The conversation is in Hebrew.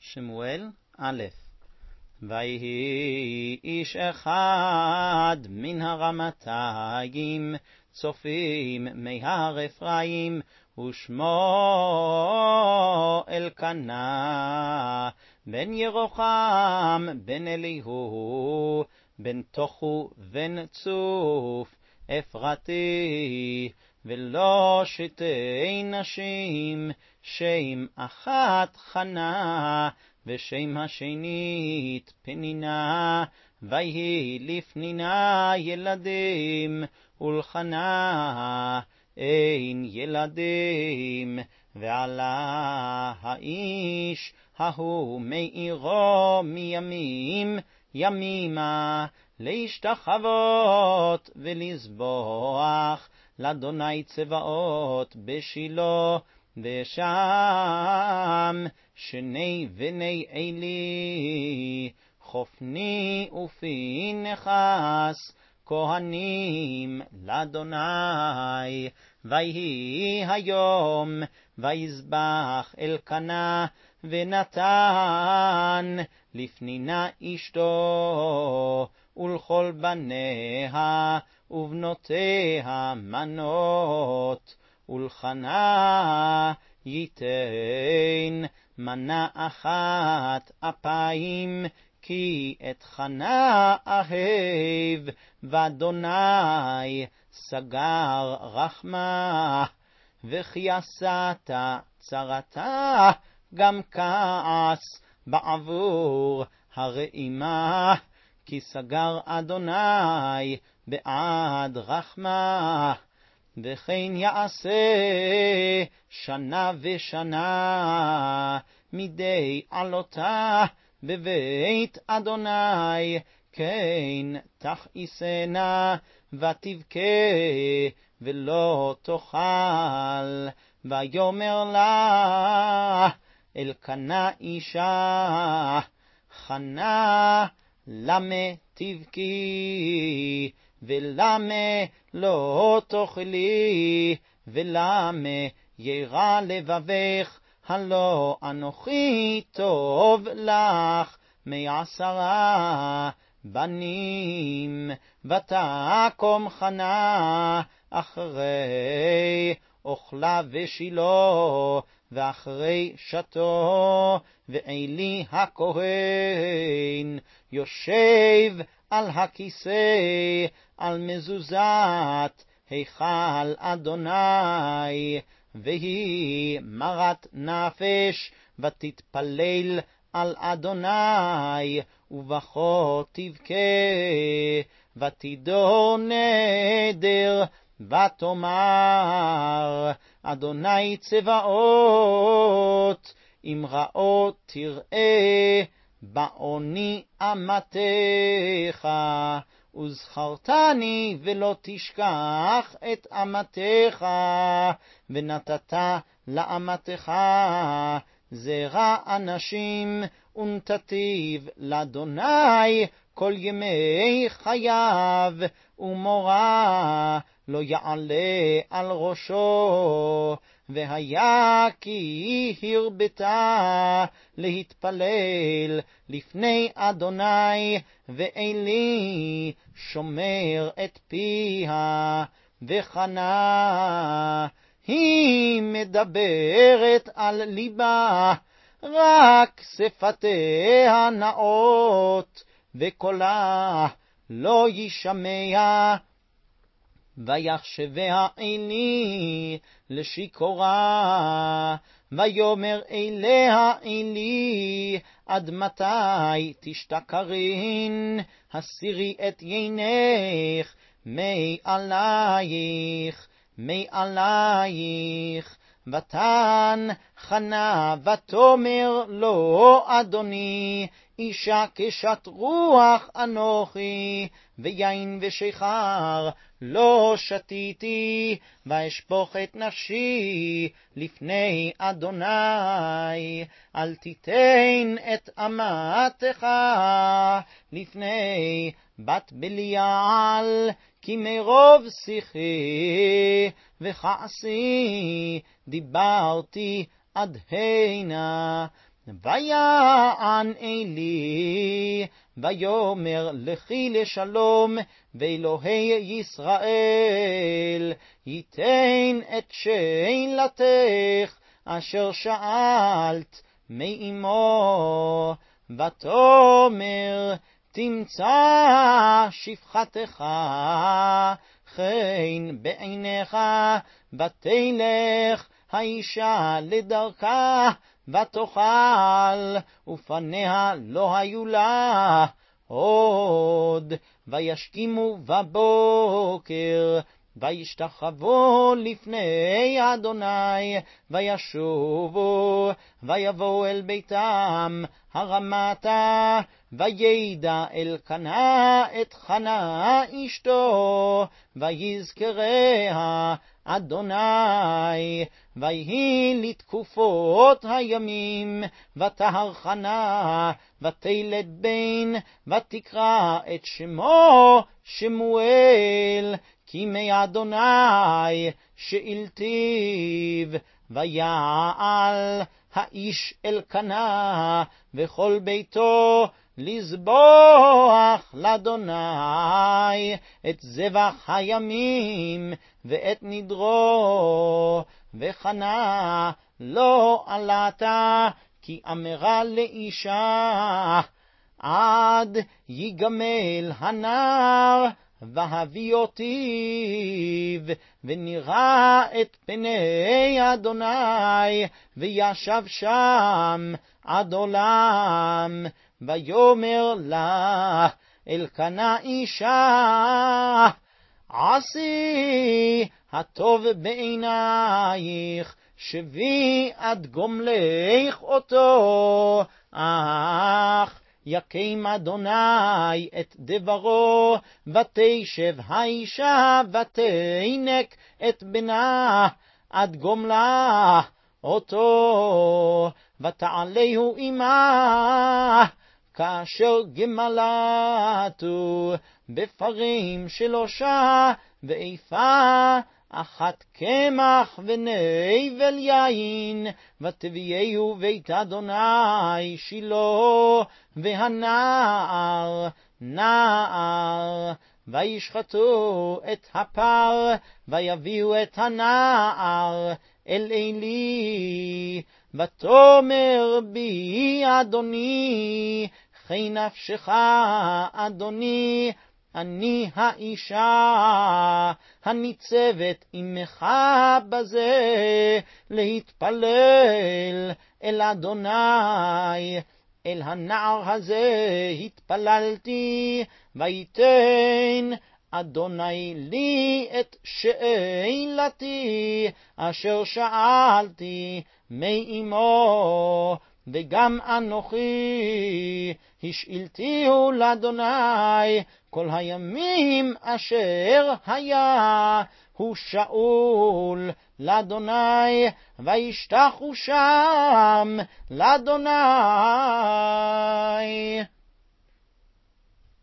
שמואל א'. ויהי איש אחד מן הרמתיים צופים מהר אפרים, ושמו אלקנה בן ירוחם בן אליהו בן תוכו בן צוף אפרתי, ולא שתי נשים, שם אחת חנה ושם השנית פנינה. ויהי לפנינה ילדים, ולחנה אין ילדים. ועלה האיש ההוא מעירו מימים ימימה להשתחוות ולזבוח לאדוני צבאות בשילה, ושם שני בני עלי חופני ופנחס כהנים לאדוני. ויהי היום ויזבח אלקנה ונתן לפנינה אשתו ולכל בניה ובנותיה מנות, ולחנה ייתן מנה אחת אפיים, כי את חנה אהב ואדוני סגר רחמה. וכי עשתה צרתה גם כעס בעבור הרעימה, כי סגר אדוני בעד רחמה. וכן יעשה שנה ושנה מדי עלותה בבית אדוני, כן תכעיסנה ותבכה ולא תאכל. ויאמר לה אלקנה אישה, חנה למה תבכי ולמה לא תאכלי, ולמה ירע לבבך? הלא אנוכי טוב לך מ10 בנים. ותקום חנה אחרי אוכלה ושילה, ואחרי שתו, ועלי הכהן יושב על הכיסא על מזוזת היכל אדוני. והיא מרת נפש ותתפלל על אדוני, ובכה תבכה ותידור נדר ותאמר, אדוני צבאות אם רעות תראה בעוני אמתך, וזכרתני ולא תשכח את אמתך, ונתת לאמתך זרע אנשים, ונתתיו לאדוני כל ימי חייו, ומורה לא יעלה על ראשו. והיה כי הרבתה להתפלל לפני אדוני, ואלי שומר את פיה. וחנה היא מדברת על ליבה, רק שפתיה נאות, וקולה לא ישמע. ויחשביה עלי לשיכורה, ויאמר אליה עלי, עד מתי תשתכרין? הסירי את יינך מעלייך, מעלייך. ותן חנה ותאמר לו אדוני, אישה קשת רוח אנוכי, ויין ושיכר לא שתיתי, ואשפוך את נפשי לפני אדוני. אל תיתן את אמתך לפני בת בליעל, כי מרוב שיחי וכעסי דיברתי עד הנה. ויען אלי, ויאמר לכי לשלום, ואלוהי ישראל ייתן את שאלתך אשר שאלת מאמו, ותאמר תמצא שפחתך חן בעיניך, ותלך האישה לדרכה ותאכל, ופניה לא היו לה עוד. וישכימו בבוקר, וישתחוו לפני אדוני, וישובו, ויבואו אל ביתם הרמתה, וידע אלקנה את חנה אשתו, ויזכריה אדוני, ויהי לתקופות הימים, ותהר חנה, ותלד בן, ותקרא את שמו שמואל, כי מאדוני שאלתיו. ויעל האיש אלקנה וכל ביתו לזבוח לאדוני את זבח הימים ואת נדרו, וחנה לא עלתה, כי אמרה לאישה עד יגמל הנער והביא אותיו, ונראה את פני אדוני, וישב שם עד עולם. ויאמר לה אלקנה אישה, עשי הטוב בעינייך, שבי עד גומלך אותו, אך יקם אדוני את דברו, ותשב האישה ותינק את בנה עד גומלה אותו, ותעלהו עמה כאשר גמלתו בפרים שלושה, ואיפה אחת קמח ונבל יין, ותביאהו בית אדוני שילה, והנער נער. וישחטו את הפר, ויביאו את הנער אל אלי, ותאמר בי אדוני, חי נפשך אדוני, אני האישה הניצבת עמך בזה, להתפלל אל אדוני. אל הנער הזה התפללתי, ויתן אדוני לי את שאלתי אשר שאלתי מאמו, וגם אנוכי השאלתיהו לאדוני כל הימים אשר היה הוא שאול לאדוני, וישתחו שם לאדוני.